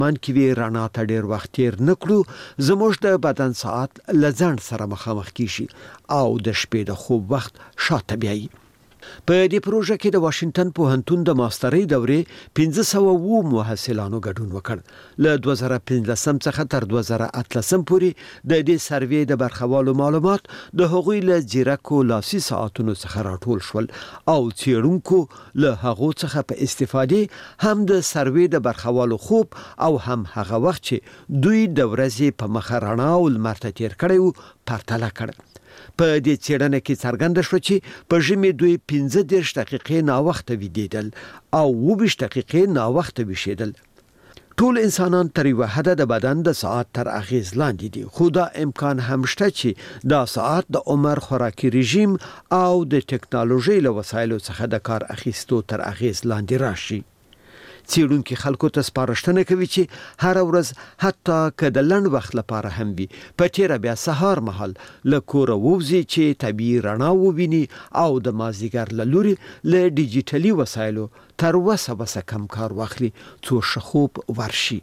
من کې وی رڼا ته ډیر وخت تیر نکړو زموږ د بدن ساعت لزند سره مخامخ کیشي او د شپې د خوب وخت شاته بیایي. په دې پروژه کې د واشنگټن پوهنتون د ماسترۍ دورې 1500 محصلانو ګډون وکړ. له 2015 څخه تر 2018 پورې د دې سروې د برخوالو معلومات د هغوی له ځیرکو لاسي ساعتونو څخه راټول شول او څېړونکو له هغو څخه په استفادې هم د سروې د برخوالو خوب او هم هغه وخت چې دوی د ورځې په مخ رڼا او لمر ته تیر کړی وو پرتله کړ. په دې څېړنه کې څرګنده شوه چې په ژمي دوی 15 دقیقې ناوخته ویدېدل او 20 دقیقې ناوخته ویښېدل. ټول انسانان تر یوه حده د بدن د ساعت تر اغیز لاندې دي، خو دا امکان هم شته چې دا ساعت د عمر، خوراکي رژیم او د ټکنالوژي له وسایلو څخه د کار اخیستو تر اغیز لاندې راشي. څېړونکي خلکو ته سپارښتنه کوي چې هر ورځ حتی که د لنډ وخت لپاره هم وي په تیره بیا سهار مهال له کوره ووځي چې طبیعي رڼا وویني او د مازدیګر له لوري له ډیجیټلي وسایلو تر وسه کم کار واخلي څو ښه خوب ورشي.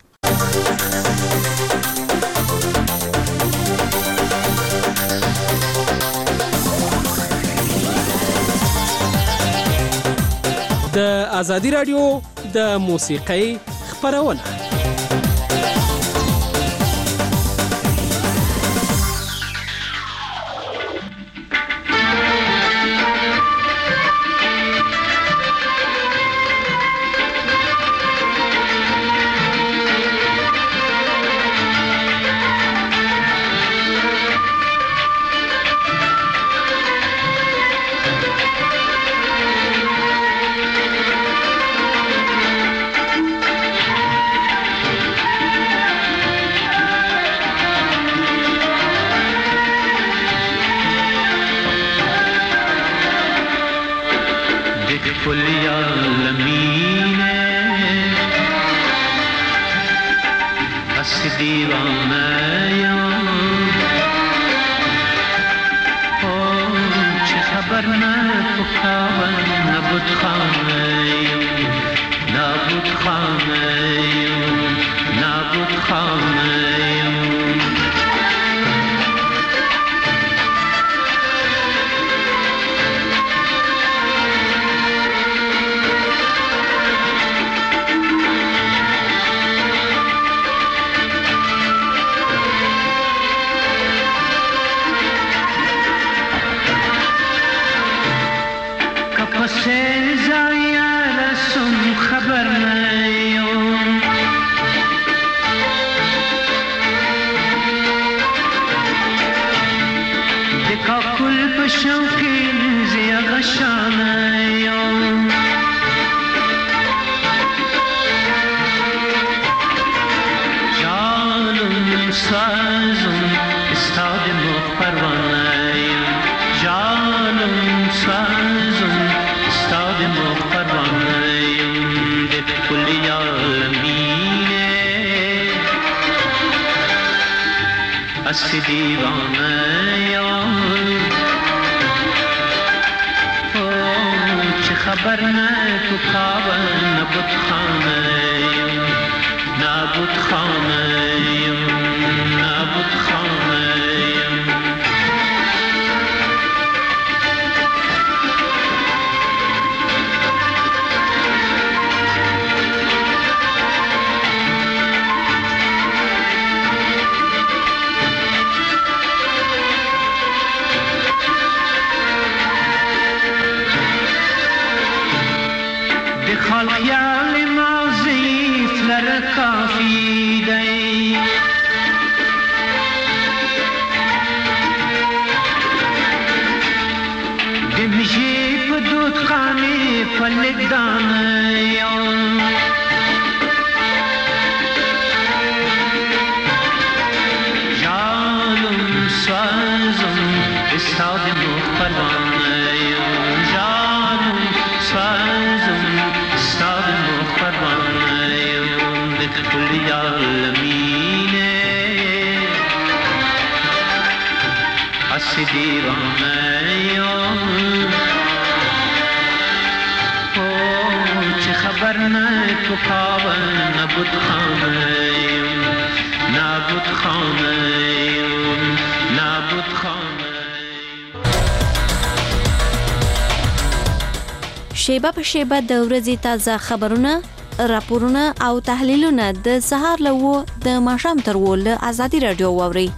د ازادي رادیو د موسیقۍ خپرونه. خبر نه تو کاوه نبود خانه نبود خانه نبود خانه. شیبه په شیبه د ورځې تازه خبرونه، راپورونه او تحلیلونه د سهار له 9 د ماښام تر 10 له ازادي رادیو واوري.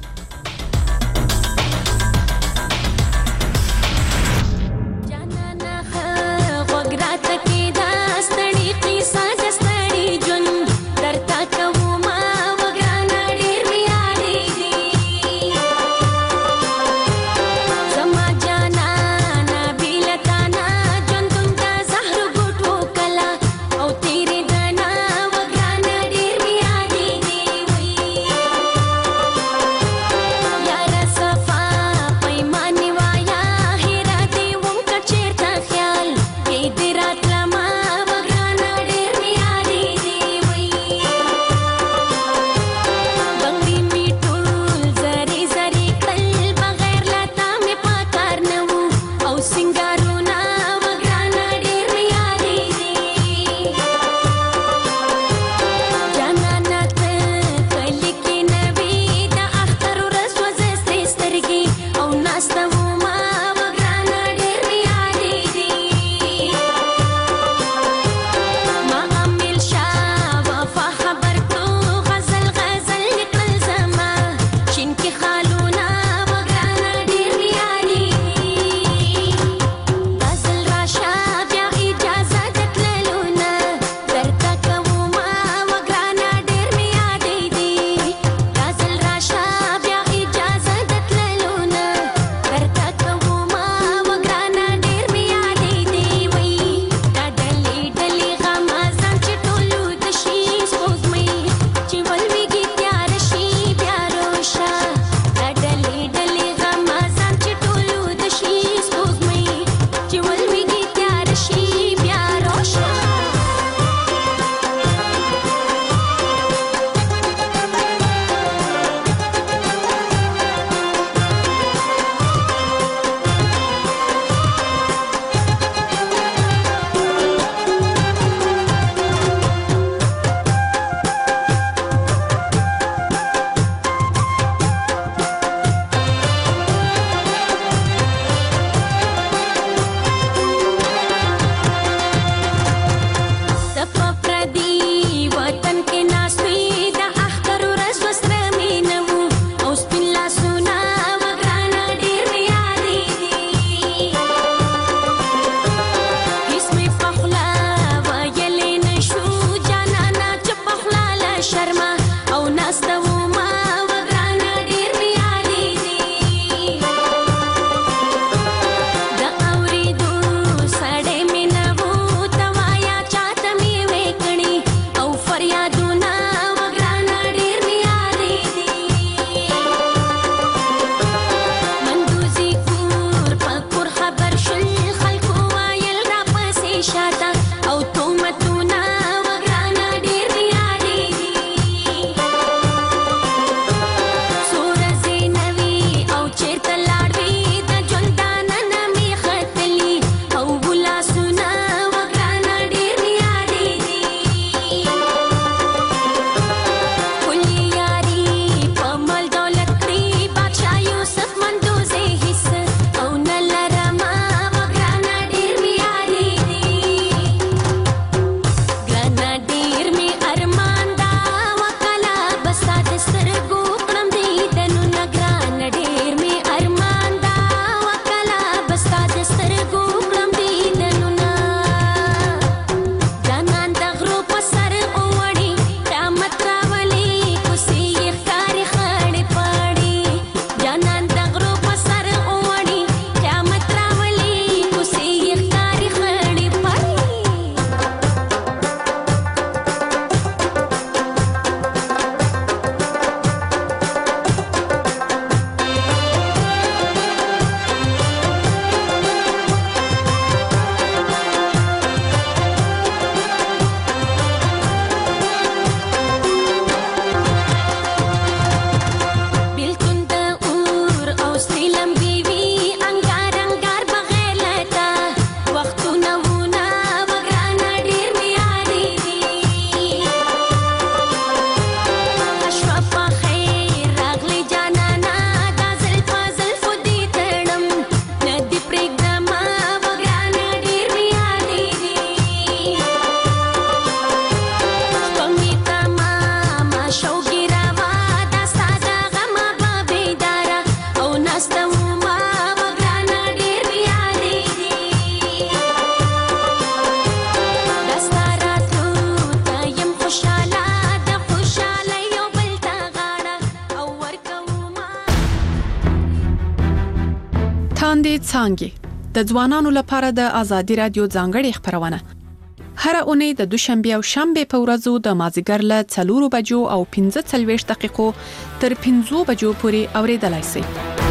لاندې څانګې د ځوانانو لپاره د ازادي رادیو ځانګړې خبرونه هر اونۍ د دوشنبه او شنبه په ورځو د مازیګر له 4 بجو او 45 دقیقو تر 5 بجو پورې اوریدلای شئ.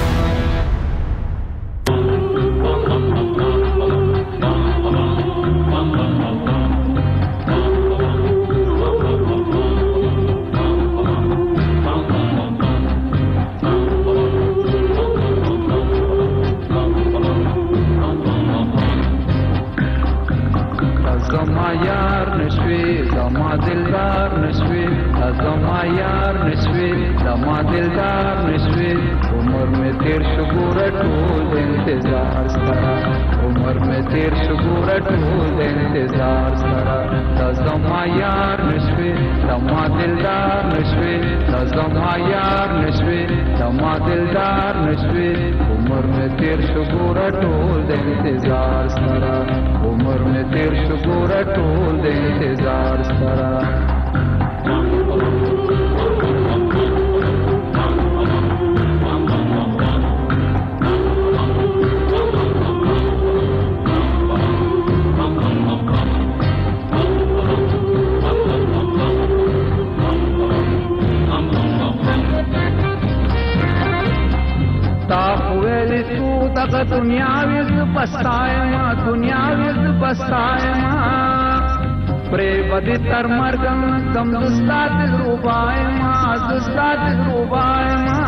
تر مرګم کم زستاد روبای ما زستاد روبای ما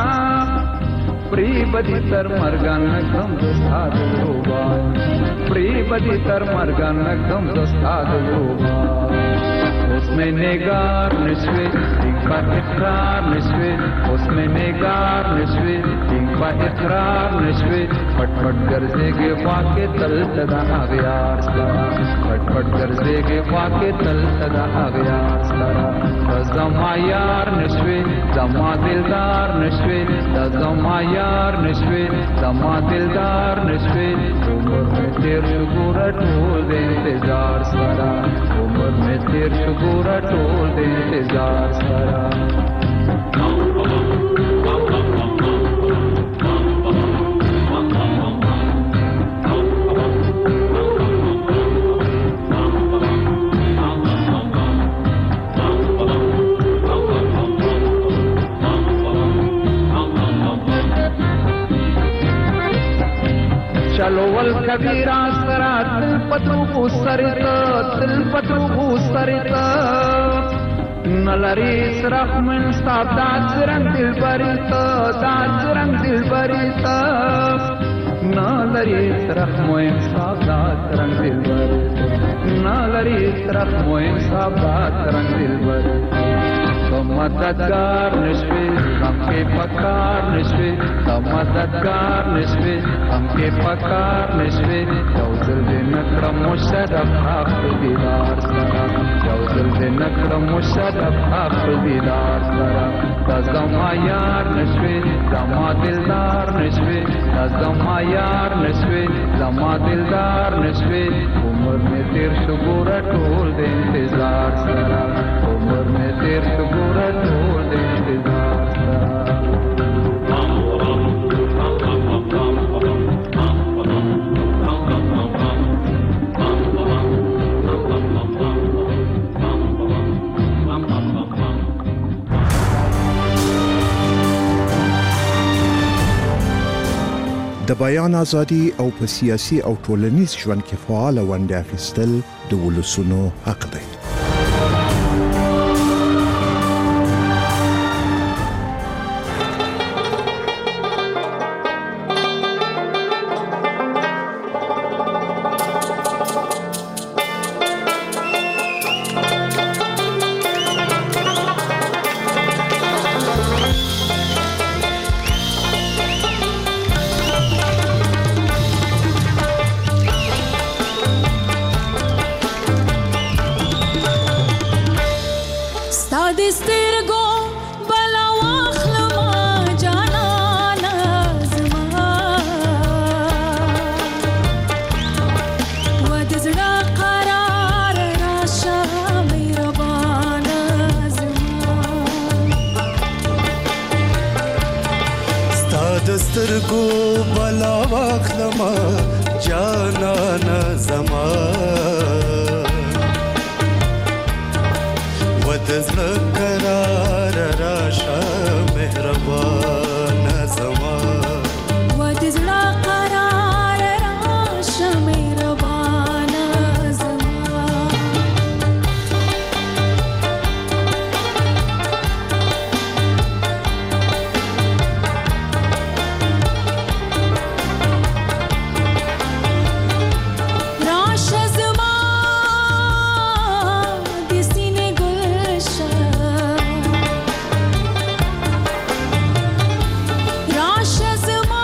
پری بدی تر مرګم کم زستاد روبای پری بدی تر مرګم کم زستاد روبای उसमें नेगार नशवे इनका इकरार नशवे उसमें नेगार नशवे इनका इकरार नशवे फटफट गरजेगे वाके तल तदा आगयार सरा फटफट गरजेगे वाके तल तदा आगयार सरा जमा यार नशवे जमा दिलदार नशवे जमा यार नशवे जमा दिलदार नशवे उम्र में तेर शुगुर ढोल दे इंतजार सरा उम्र में तेर पूरा टोल दे इंतजार सारा चलो वल कबीरा सरा दिल पतरू सरित नलरी रखमन साब दास रंग दिल बरित नलरी रखमन साब दास रंग दिल बरित नलरी रखमन साब दास रंग दिल बरित मददगार नशवे हमके पकार नशवे मददगार नशवे हमके पकार नशवे जौजल दे नकरम मुशरफ आखिर दीदार सरा जौजल दे नकरम मुशरफ आखिर दीदार सरा तज़मा यार नशवे जमा दिलदार नशवे तज़मा यार नशवे जमा दिलदार नशवे उम्र में तेर शुगुर टोल दे इंतजार सरा उम्र में तेर शुगुर टोल दे इंतजार सरा د بیان ازادي او په سیاسي او ټولنیز ژوند کې فعال ونډه اخیستل د ولسونو حق دی. سترګو بلا واخلما جانانا زما ودزړه قرار راشه مهربان زما ودزړه قرار راشه مهربان زما راشه زما د سینې ګلشه راشه زما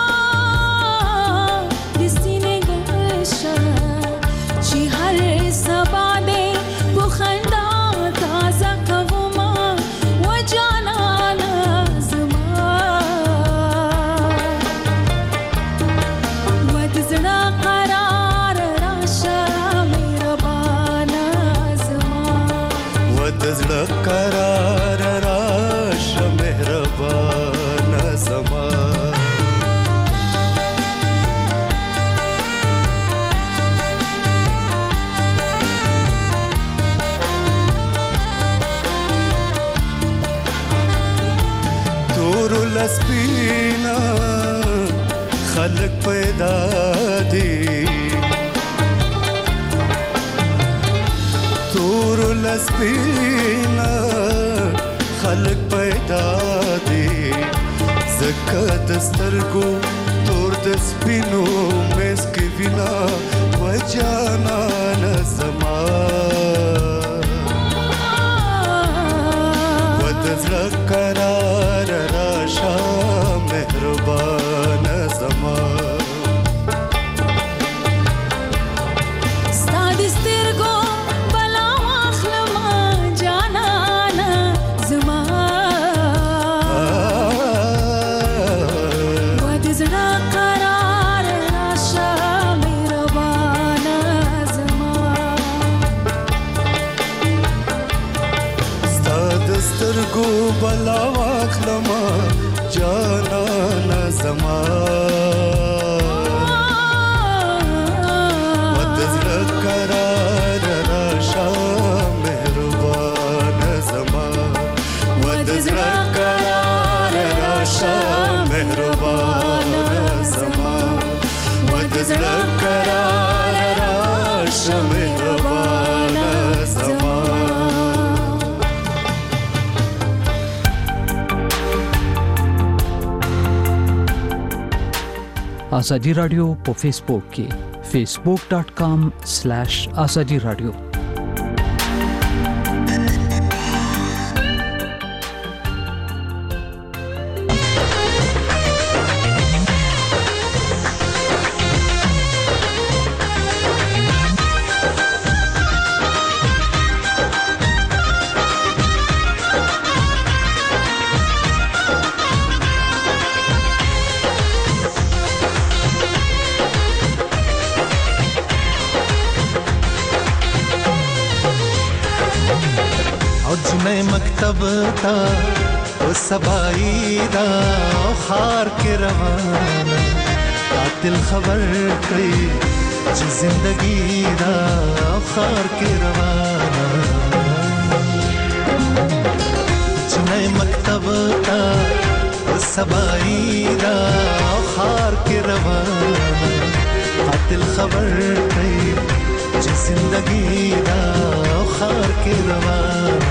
د سینې ګلشه چې هر سبا دې په خندا تازه کومه و جانانه زما و د زړه قرار راشه مهربانه زما ودزړه قرار راشه مهربان زما تور لسپینا خلق پیدا دی تور لسپینا خلق پیدا دی زکه دسترګو تور د سپینو مس کې وینا و جانان زما ودزړه قرار راشه مهربان زما ستا د سترګو بلا واخلمه جانانه زما و د زړه قرار راشه مهربانه زما ستا د سترګو بلا واخلما جانان زما ودزړه قرار راشه مهربان زما ودزړه قرار راشه مهربان زما ودزړه قرار راشه مهربان زما آزادی رادیو په فیسبوک کې facebook.com/azadi radio جنې مکتب تا او سبای دا خار کې روانه قاتل خبر کړی چې زندگی دا خار کې روانه جنې مکتب تا او سبای دا خار کې روانه قاتل خبر کړی چې زندگی دا خار کې روانه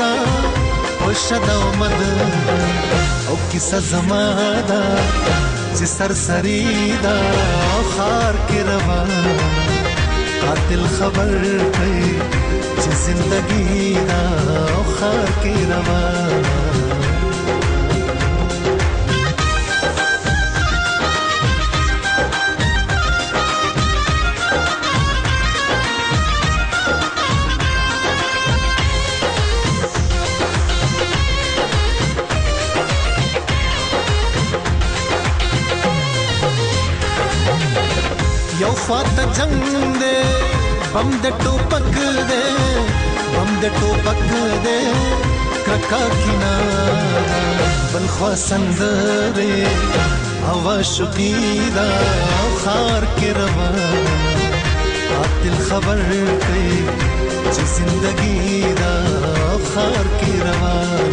شد آمد او کیسه زماده چې سرسری دا خار کې روانه قاتل خبر کوي چې زندگی دا خار کې روانه یو خواته جنگ دے بم د ټوپک دے بم د ټوپک دے کرکا کنارا بل خوا سندره هوا شقیدا خار کې روان قاتل خبر کوي چې زندگی دا خار کې روان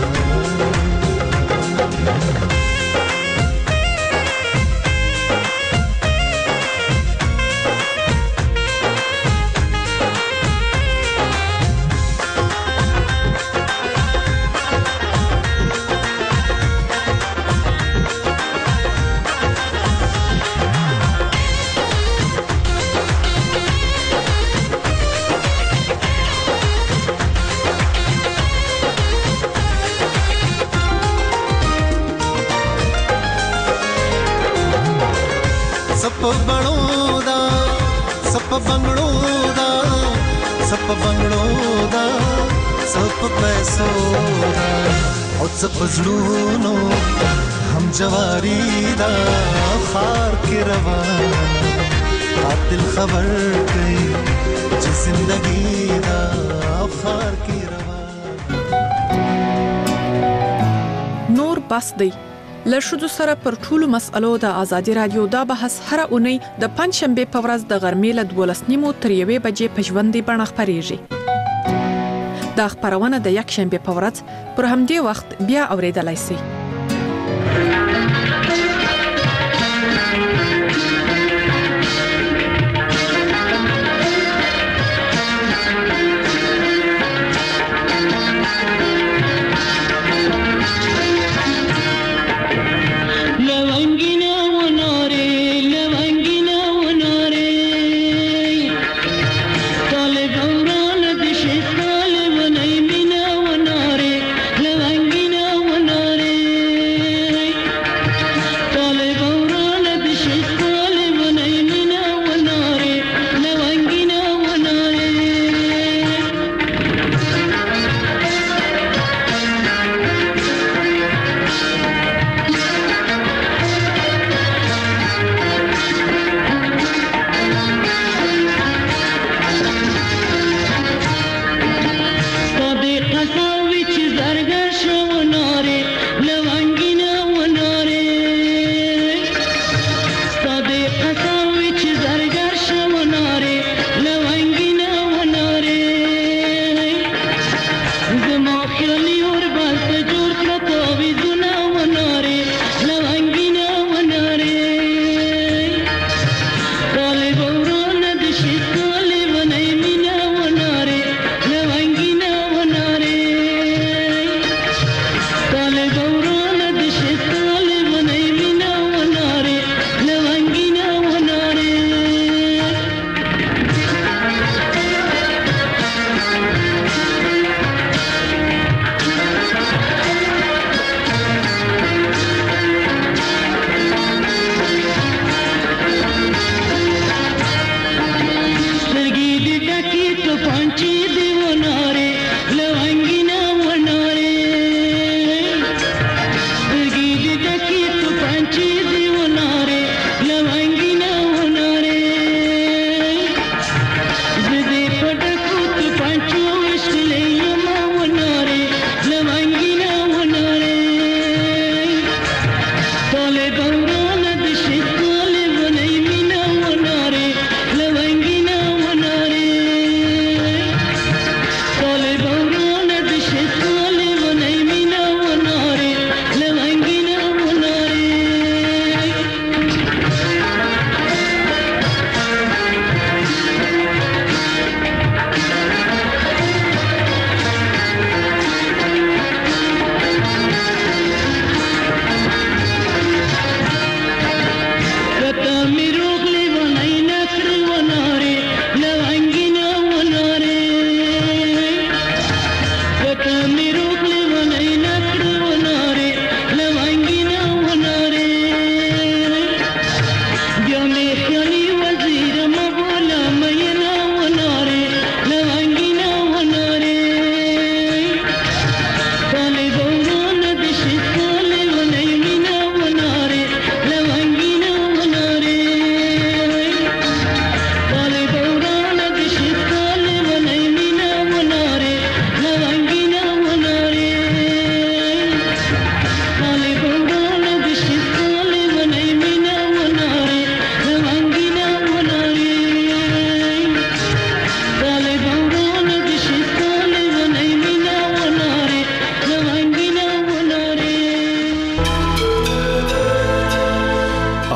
सप बंगड़ो दा सप पैसो दा और सप जुनूनो हम जवारी दा खार के रवान कातिल खबर कई जो जिंदगी दा खार के रवान نور بس دی له شذو سره پر ټولو مسألو د ازادي رادیو دا بحث هر اونۍ د پنځشنبه په ورځ د غرمې له 12:30 تر 1 بجې په ژوندۍ بڼه خپرېږي. دا خبرونه د یک شنبه په ورځ پر همدې وخت بیا اوریدلای شئ.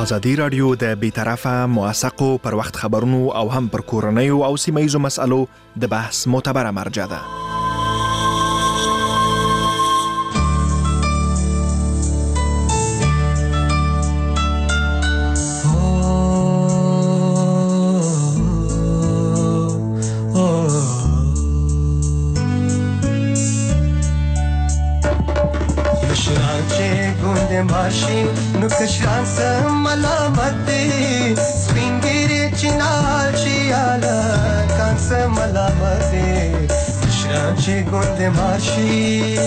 ازادي رادیو د بیطرفه موثقو پر وخت خبرونو او هم پر کورنیو او سیمه‌ییزو مسألو د بحث معتبره مرجع ده. نو کشران سم ملامت دی سپینگیری چنال چیالا کان سم ملامت دی کشران چی گند ماشی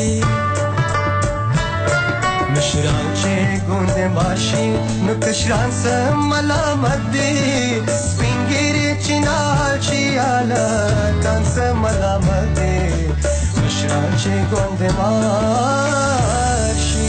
مشران چی گند ماشی نو کشران سم ملامت دی سپینگیری چنال چیالا کان سم ملامت دی مشران چی گند ماشی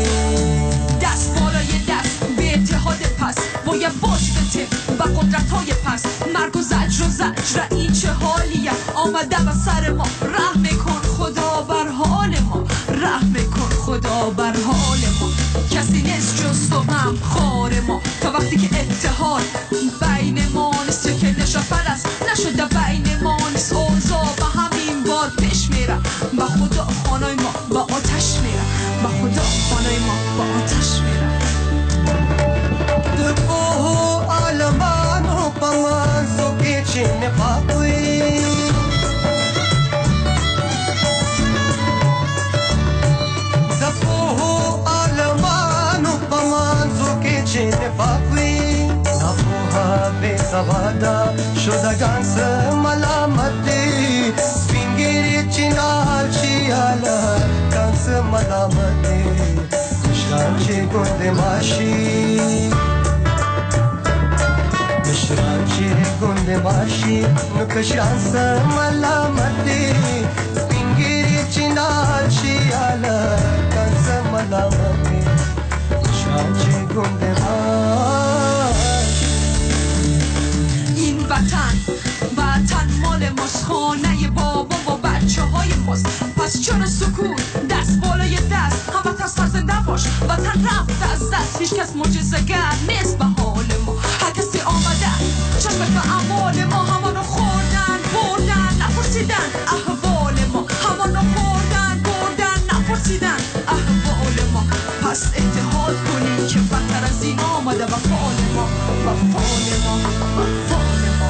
باید باش بته و قدرت های پس مرگ و زجر و زجر این چه حالیه آمده و سر ما رحم کن خدا بر حال ما رحم کن خدا بر حال ما کسی نیست جز تو هم خار ما تا وقتی که اتحاد بین ما نیست که نشافر است نشده بین ما نیست اوضاع و همین باد پیش میره و خدا خانای ما با آتش میره و خدا خانای ما با آتش میره عالمانو پمانزو کې چې نفاق وي د پوهو عالمانو پمانزو کې چې نفاق وي ناپوها بې سواده شدګان څه ملامت دي سپینګیري چنار چې هلکان څه ملامت دي کشران چې ګوند ماشي کشران چې ګوند ماشي نو کشران سم ملامت دي سپینګیري چنار چې هلکان څه ملامت دي کشران چې ګوند ماشي این وطن مال ماست خانه بابا و بچه های ماست پس چرا سکوت دست بالای دست هموطن سرزنده باش وطن رفت از دست هیچ کس معجزه‌گر نیست به حال ما هر کسی آمده چشم به اعمال ما همانو خوردن بردن نپرسیدن احوال ما همانو خوردن بردن نپرسیدن احوال ما پس اتحاد کنیم که بدتر از این آمده وفال ما وفال ما وفال ما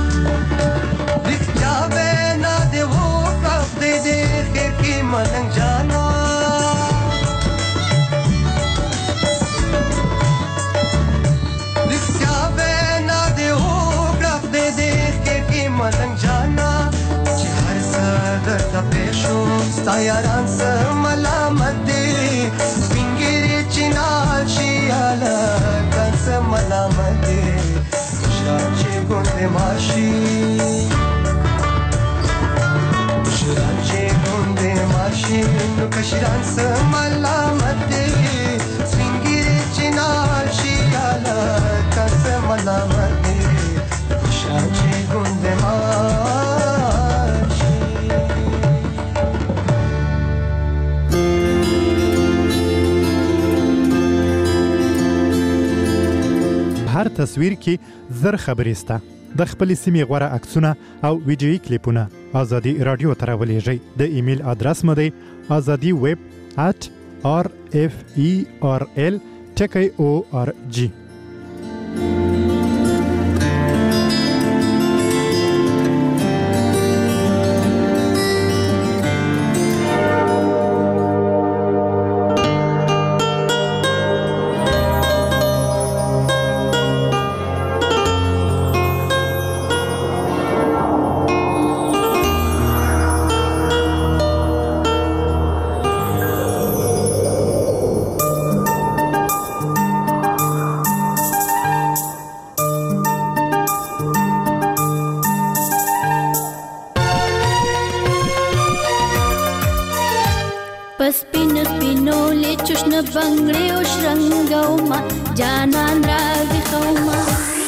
Dikhtyawe na devo kaf de dekhe ki malang jana Dikhtyawe na devo kaf de dekhe ki malang jana Che har sadar ta pesho sta yaran sa malamat de Spingiri chinal chi ala kan sa malamat de Shran che gunde mashi کشران چې ګوند ماشي نو کشران سم ملامت دي سپینګیري چنار شي هلکان څه ملامت دي کشران چې ګوند ماشي هر تصویر کې زر خبرې سته د خپل سیمې غوړه عکسونه او ویډیویي کلیپونه ازادي رادیو ته راولېږئ د ایمیل ادرس مو دی azadi@rferl.org بنگړې او شرنګوما جانان راوي خوما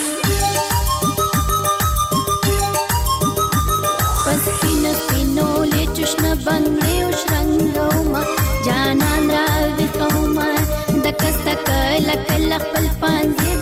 پس پینو لچشن بنگړې او شرنګوما جانان راوي خوما دکست کله کله خپل پانځي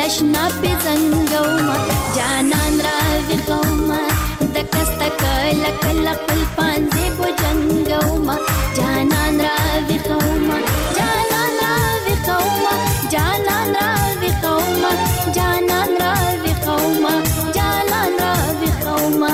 آشنا په زنګوما جانان را وخوما دکستا کله کله خپل پانځه په جنګوما جانان را وخوما جانان را وخوما جانان را وخوما جانان را وخوما جانان را وخوما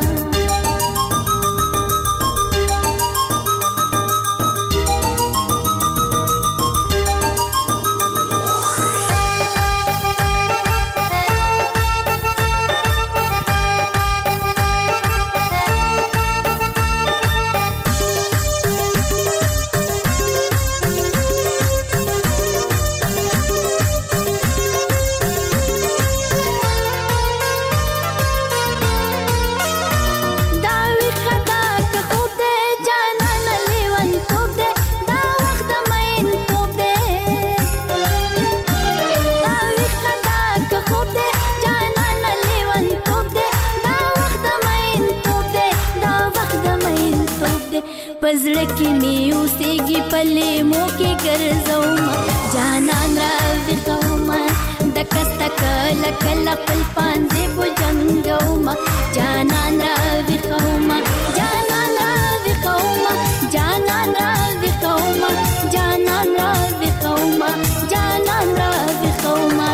پزړه کې مې اوسېږي پلې مو کې ګرځوما جانان را وخوما دکستا کله کله خپل پانځه په جنګوما جانان را وخوما جانان را وخوما جانان را وخوما جانان را وخوما جانان را وخوما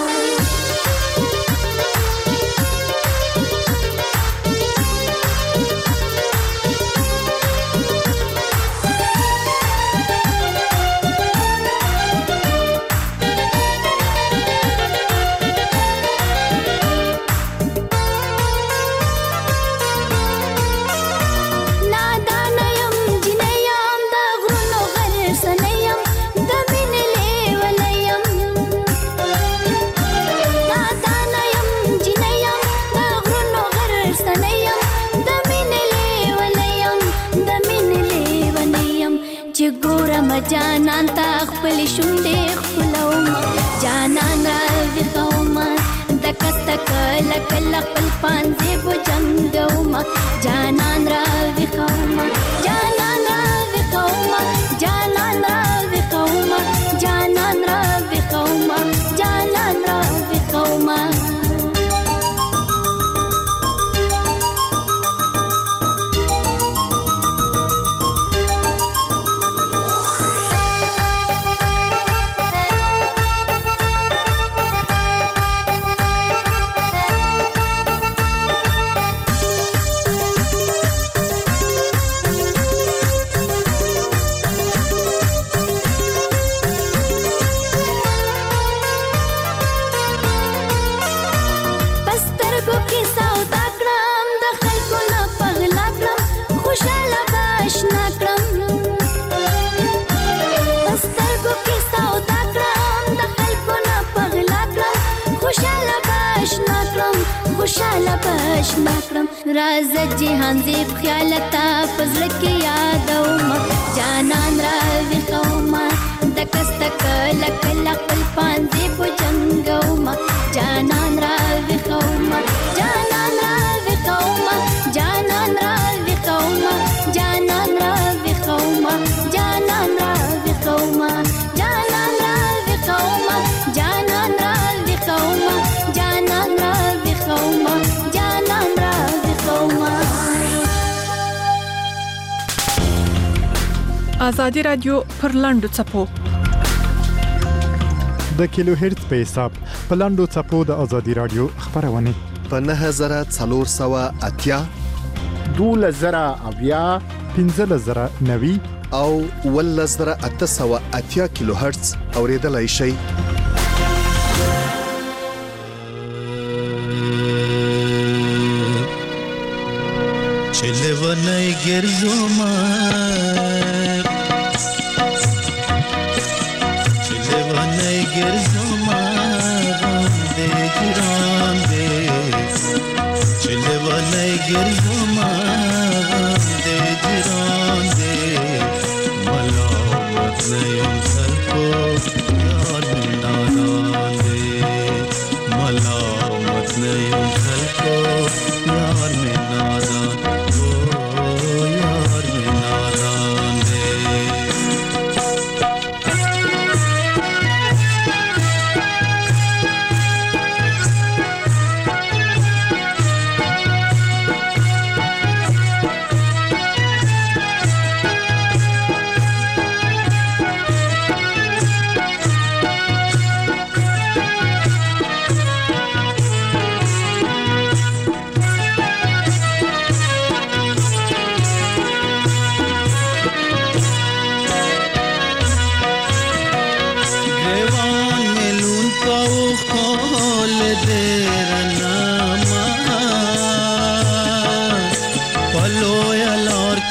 جانان تا خپل شونډې خپلوما جانان را وخوما دکستا کله کله خپل پانځه په جنګوما جانان را وخوما جانان را وخوما جانان را وخوما جانان را وخوما جانان را وخوما خوشاله باشنا کړم راځه جهان دې خیال تا پزړه کې یادوما جانان را وخوما دکستا کله کله خپل پانځه په جنګوما جانان را وخوما جانان را وخوما جانان را وخوما جانان را وخوما جانان را وخوما جانان را وخوما جانان را وخوما جانان را وخوما جانان را وخوما آزادی رادیو پر لاندو چپو د کیلو هرتز په حساب په لاندو چپو د آزادی رادیو خبرونه په 9480 2000 1590 او 1880 کیلو هرتز اوریدلای شئ چلونای ګرځوما چلونای ګرځوما دې ګران دې چلونای ګرځوما دې ګران دې ملامت نه یم خلکو یار نادان دې ملامت نه یم خلکو یار نادان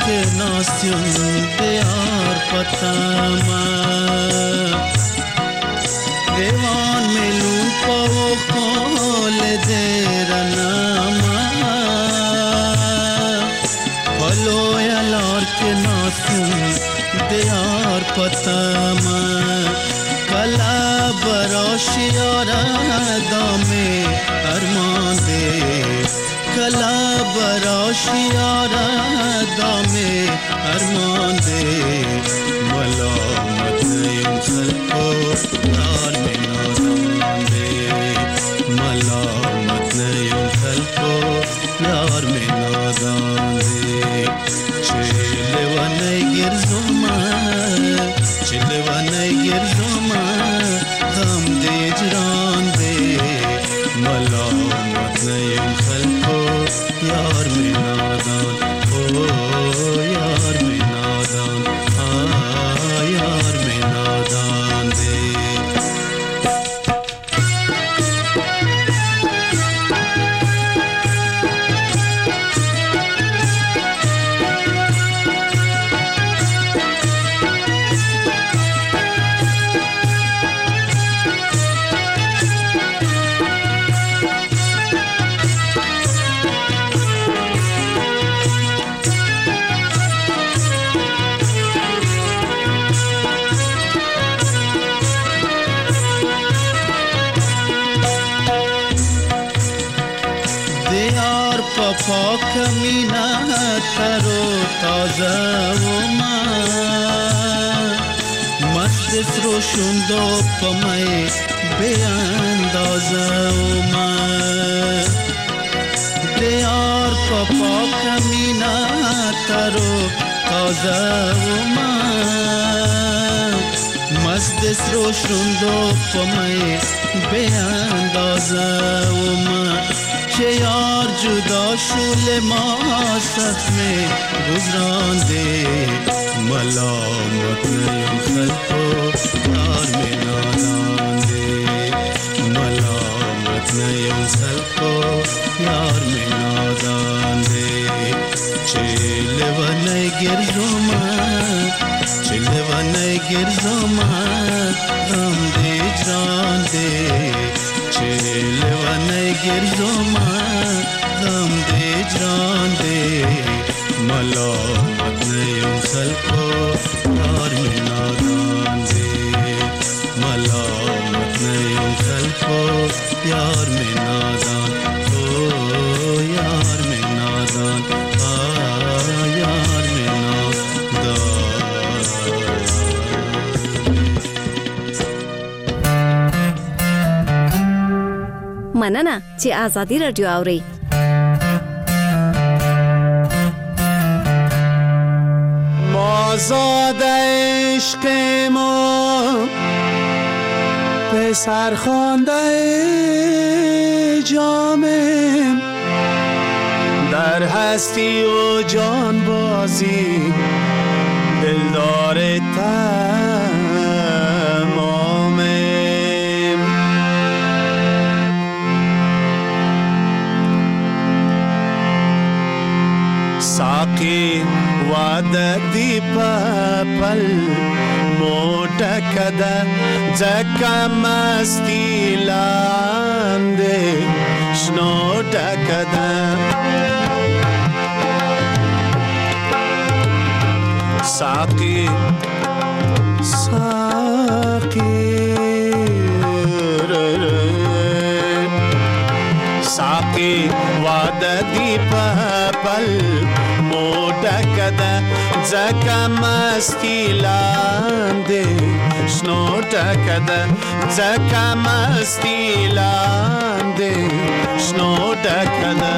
के नास्युन दियार पतामा देवान मिलूं पाओ खोल दे रनामा फलो यार के नास्युन दियार पतामा कला बरोशियारा दामे अरमान दे कला बरोशियारा दामे अरमान दे मलामत इंसल को यार में नादान दे मलामत इंसल को यार में नादान दे चिलवन गिरजुमा हम दे जरान दे मलामत नहीं खल्को यार में नादान ओ यार में नादान यार में नादान दे پاک مینا ترو تازه و مست روشن دو پمای به اندازه و دیار پاک مینا ترو تازه و مست روشن دو پمای به اندازه و چه یار جدا شول ما سخت میں گزران دے ملامت نیم خلقو یار میں نادان دے ملامت نیم خلقو یار میں نادان دے چلوانای گرزوما غم دے جان دے چلوانای گرزوما غم دے جان دے ملامت نیم خلقو یار میں نادان دے ملامت نیم خلقو یار میں نادان او یار میں نادان یار میں نادان مننه چې آزادی رادیو اوري. ما زاد عشق ما پسر خوانده جامم در هستی و جان بازی دلدار ساقی وعده دی پل موٹا کده زکا مستی لانده شنو کده ساقی ساقی وعده دی پل موٹا کده زکا مستی لانده شنو کده زکا مستی لانده شنو کده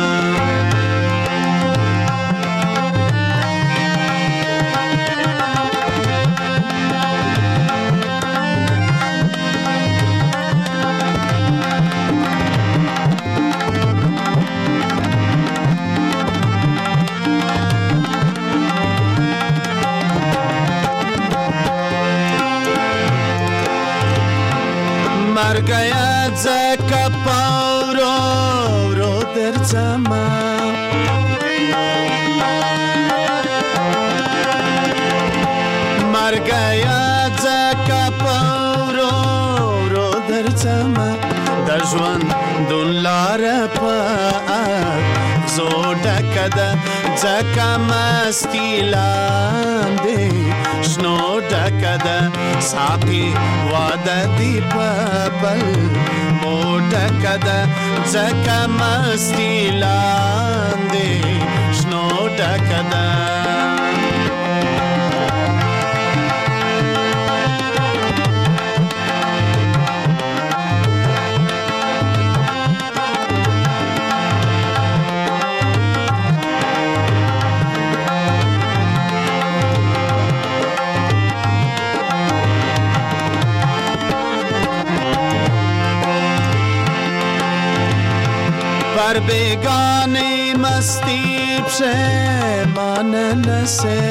مرگاید زکا پاورو رو در زمان ژوندون لاره په اغزو ډکه ده ځکه مستي لاندې شنو ډکه ده ساقي واده دي په بل مو ډکه ده ځکه مستي لاندې شنو ډکه ده پر بیگانه مستی پشیمان نسه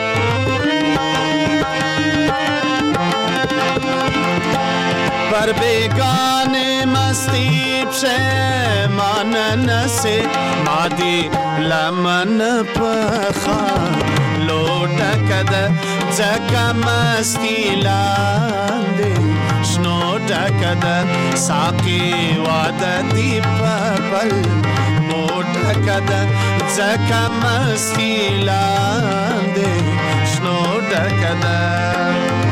پر بیگانه مستی پشیمان نسه مادی لمن پخا لوٹا کده ځکه مستی لاندې شنو ډکه ده ساقي واده دي په بل مو ډکه ده ځکه مستی لاندې شنو ډکه ده